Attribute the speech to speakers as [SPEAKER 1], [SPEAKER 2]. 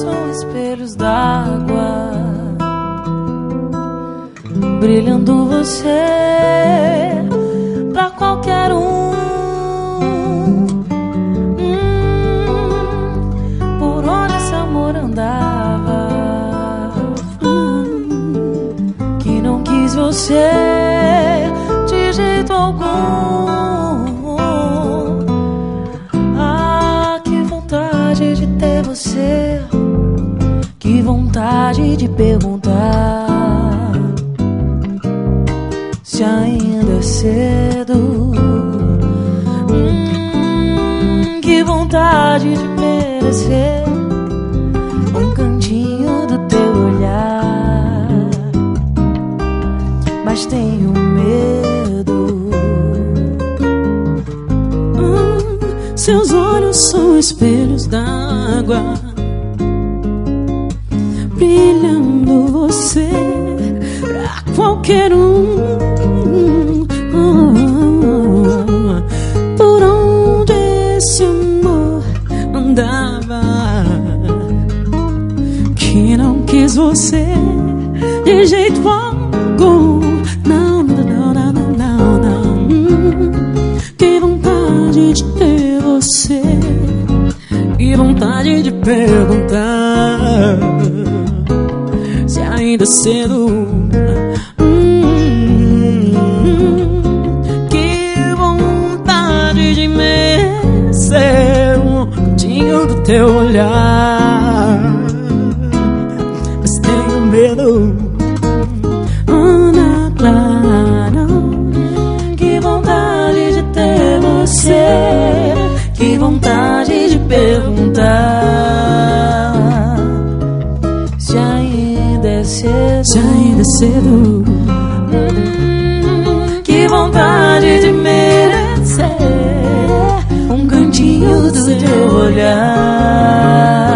[SPEAKER 1] são espelhos d'água, brilhando você pra qualquer um. Por onde esse amor andava, que não quis você de jeito algum. Ah, que vontade de ter você, que vontade de perguntar se ainda é cedo. Que vontade de merecer um cantinho do teu olhar, mas tenho medo.
[SPEAKER 2] Seus olhos são espelhos d'água, brilhando você pra qualquer um. Por onde esse amor andava, que não quis você de jeito algum. Não, não, não, não, não, não. Que vontade de ter você, que vontade de perguntar se ainda é cedo. Que vontade de merecer um cantinho do teu olhar, mas tenho medo. Ana Clara,
[SPEAKER 1] que vontade de ter você, que vontade de perguntar se ainda é cedo.
[SPEAKER 2] se ainda é cedo.
[SPEAKER 1] Que vontade de merecer um cantinho do teu olhar.